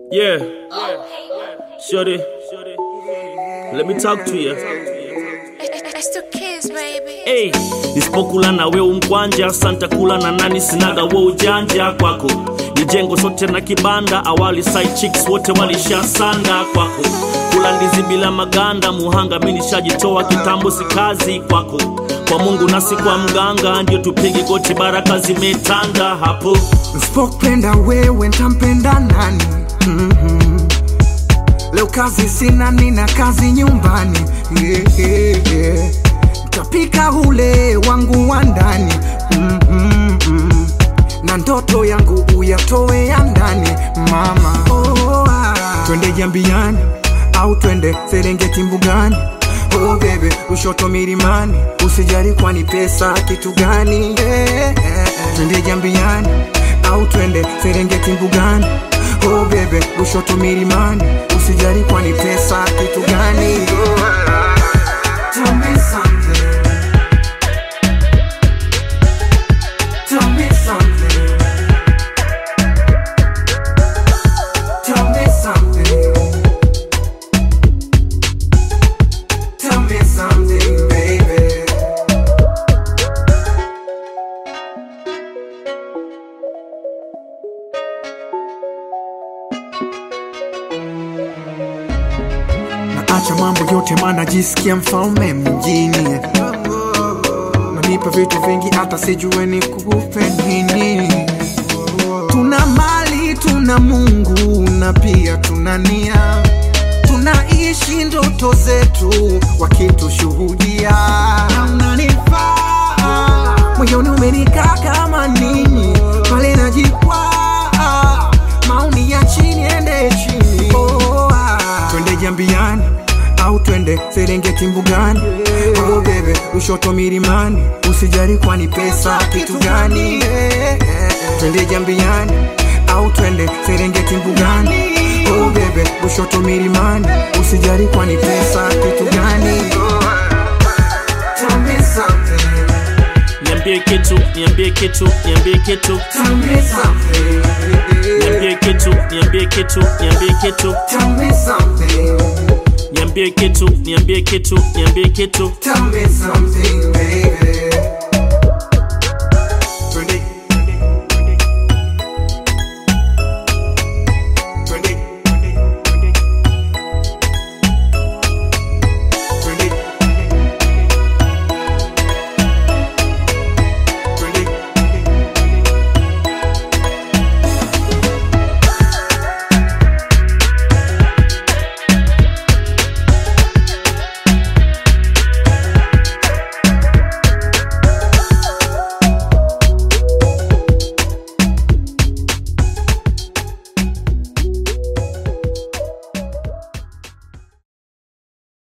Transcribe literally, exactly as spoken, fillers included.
Yeah, shorty, let me talk to you. It's the kids, baby. Hey, nisipokula na we umkwanja, santa kula na nani sinaga we ujanja kwako. Nijengo sote na kibanda, awali side chicks wote walisha sanda kwako. Kula ndizi bila maganda, muhanga mini shajitoa kitambo si kazi kwako. Kwa Mungu nasi kwa mganga, ndio tupige goti baraka zimetanda hapo. Nisipopenda wewe ntampenda nani? Mm-hmm. Leo kazi sina, nina kazi nyumbani. Yeah, yeah, yeah. Nitapika ule wangu wa ndani. Mm-hmm. Na ndoto yangu uyatoe ya ndani, mama. Oh, ah. Twende Jambiani au twende Serengeti mbugani. Oh baby, ushoto milimani, usijali kwani pesa kitu gani? Yeah, yeah, yeah. Twende Jambiani au twende Serengeti mbugani. Oh baby, ushoto milimani, usijali kwani pesa kitu gani? Oh, tell me something. Tell me something. Tell me something. Tell me something, baby. Naacha mambo yote maana jisikia mfalme mjini. Nanipa vitu vingi hata sijue ni kukupe nini. Tuna mali, tuna Mungu na pia tuna nia. Tunaishi ndoto zetu wakitushuhudia. Na unanifaa moyoni umenikaa kama nini. Pale najikwaa maoni ya chini ende chini. Oh, ah. Twende Jambiani au twende Serengeti mbugani. Oh baby, ushoto milimani, usijali kwani pesa kitu gani? Twende Jambiani au twende Serengeti mbugani. Oh baby, ushoto milimani, usijali kwani pesa kitu gani? Tell me something. Niambie kitu, niambie kitu, niambie kitu. Tell me something. Niambie kitu, niambie kitu, niambie kitu. Tell me something. Niambie kitu, niambie kitu, niambie kitu. Tell me something, baby.